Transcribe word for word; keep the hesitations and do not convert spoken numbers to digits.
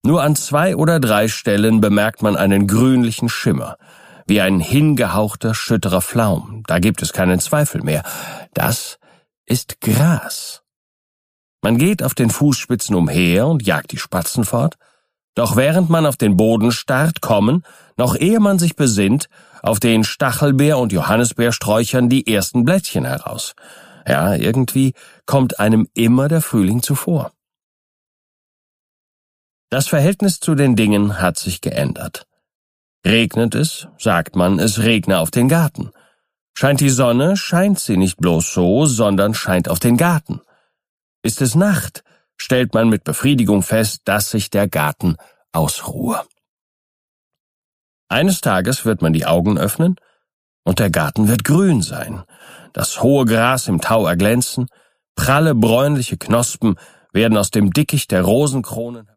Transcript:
Nur an zwei oder drei Stellen bemerkt man einen grünlichen Schimmer, wie ein hingehauchter, schütterer Flaum. Da gibt es keinen Zweifel mehr. Das ist Gras. Man geht auf den Fußspitzen umher und jagt die Spatzen fort. Doch während man auf den Boden starrt, kommen, noch ehe man sich besinnt, auf den Stachelbeer- und Johannisbeersträuchern die ersten Blättchen heraus. Ja, irgendwie kommt einem immer der Frühling zuvor. Das Verhältnis zu den Dingen hat sich geändert. Regnet es, sagt man, es regne auf den Garten. Scheint die Sonne, scheint sie nicht bloß so, sondern scheint auf den Garten. Ist es Nacht, stellt man mit Befriedigung fest, dass sich der Garten ausruhe. Eines Tages wird man die Augen öffnen und der Garten wird grün sein. Das hohe Gras im Tau erglänzen, pralle bräunliche Knospen werden aus dem Dickicht der Rosenkronen